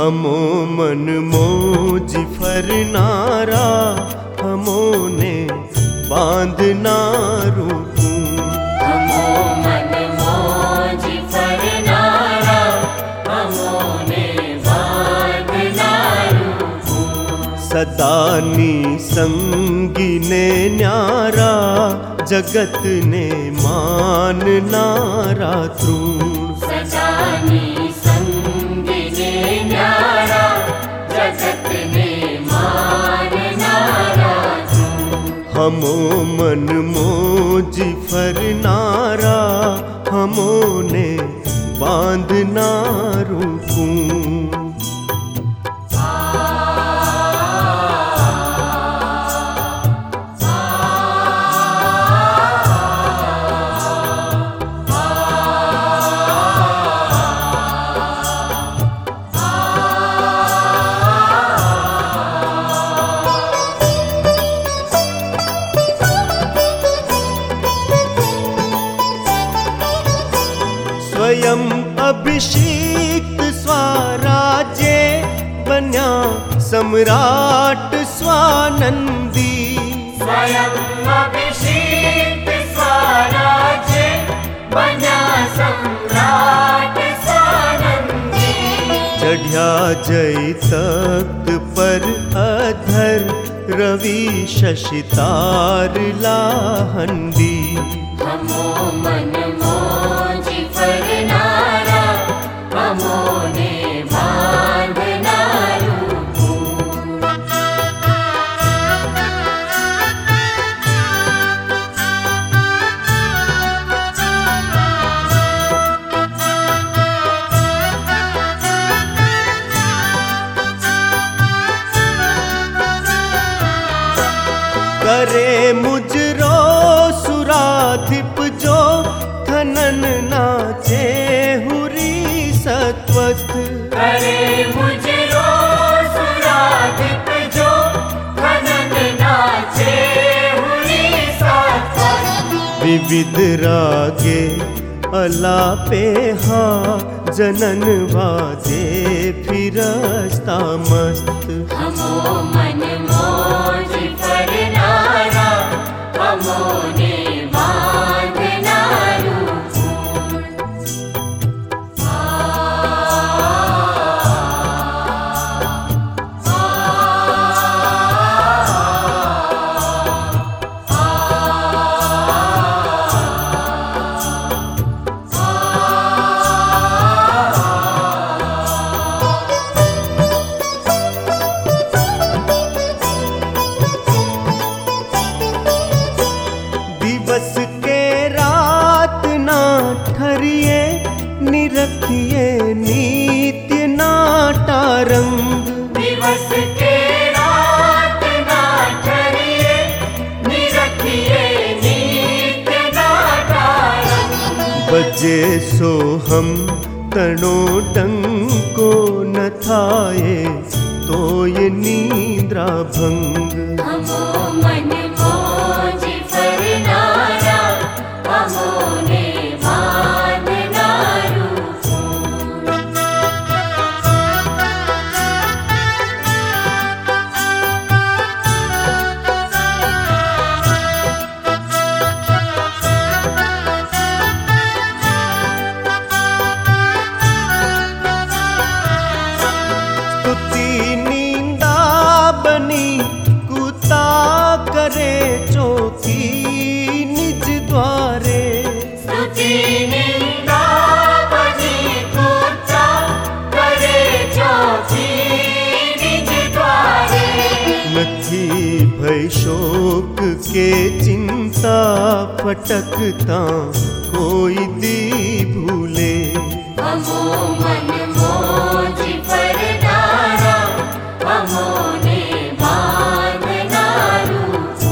हमो मन मोज फरनारा, हमोने बांधना रूपू। हमो मन मोज फरनारा, हमोने बांधना रूपू। सदानी संगी ने न्यारा, जगत ने मान नारा तृण। सदानी संगी ने न्यारा, जगत ने मान नारा तृण। हमो मन मोज फरनारा, हमोने बांधना रूपू। स्वयं अभिषिक्त स्वराज्य, बन्या सम्राट स्वानंदी। स्वयं अभिषिक्त स्वराज्य, बन्या सम्राट स्वानंदी। चढ़्या जय तख्त पर अधर, रवि शशि तारला हंडी। हमो मन मोज फरनारा, हमोने बांधना रूपू। करे मुजरो सुराधिप जो, खनन नाचे हुरी सत्वस्त। करे मुजरो सुराधिप जो, खनन नाचे हुरी सत्वस्त। विविध रागे अलापे हा, जनन वादे फिरस्ता मस्त। हमो मन मोज फरनारा, हमोने बांधना रूपू। दिवस के रात ना ठहरिए, निरखिए नित्य नाटारंग। दिवस के रात ना ठहरिए, निरखिए नित्य नाटारंग। बजे सो हम तनो डंको न थाए, तो ये नींद्रा भंग। हमो मन मोज फरनारा, हमोने बांधना रूपू। स्तुति नींदा बनी, कुता करे चौकी निज द्वारे। स्तुति निंदा बनी, कुता करे चौकी निज द्वारे। नथी भय शोक के चिंता, फटकता कोई दी भूले। हमो मन मोज फरनारा, हमोने बांधना रूपू।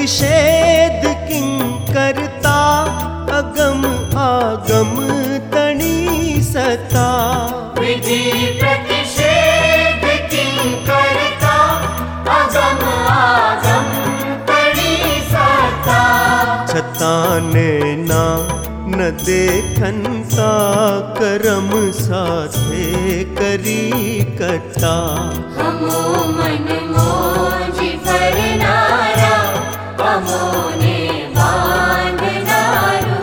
प्रतिषेध किंकरता अगम आगम तणी सता विधि प्रतिषेध किंकरता अगम आगम तणी सता छताने ना न देखंता करम साथे करी कथा हमो मन मोजी फरनारा हमो ने बांधनारू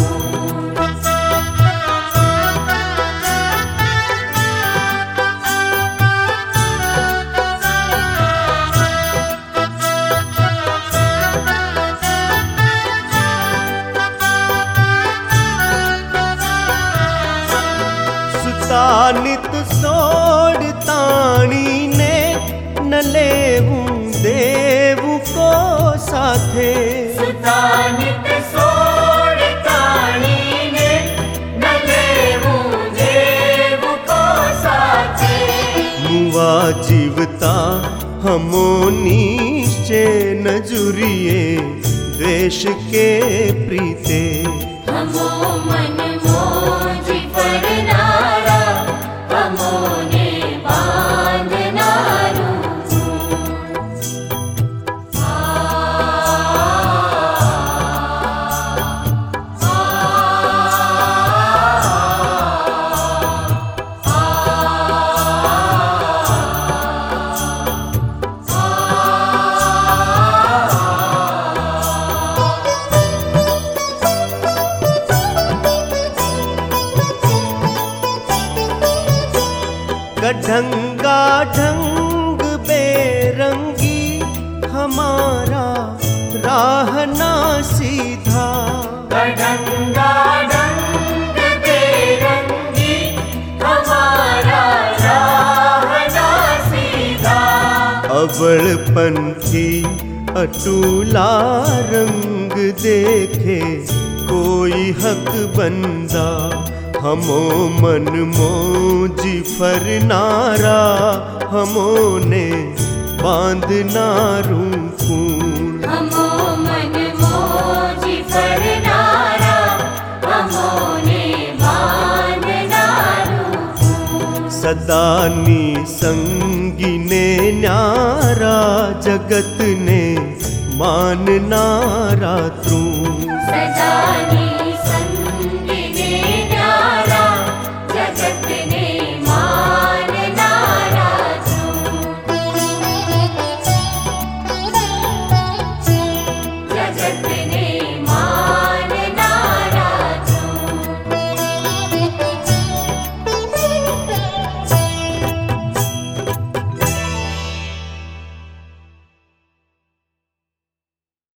नित सोड़ ताणी ने न लेवूं देवू को साथे सुतानित सोड़ ताणी ने न लेवूं देव को साथे मुआ जीवता हमो निश्चय न जुरिए द्वेष के प्रीते हमो मन मोजी फरनारा हमो ने बांधनारू गढ़ंगा ढंग बेरंगी हमारा राह ना सीधा गढ़ंगा ढंग बेरंगी हमारा राह ना सीधा अवल पंथी अटूला रंग देखे कोई हक बंदा हमो मन मोजी फरनारा हमो ने बांधनारू खून हमो मन मोजी फरनारा हमो ने बांधनारू सदा नी संगी ने न्यारा जगत ने मान नारा तू सदा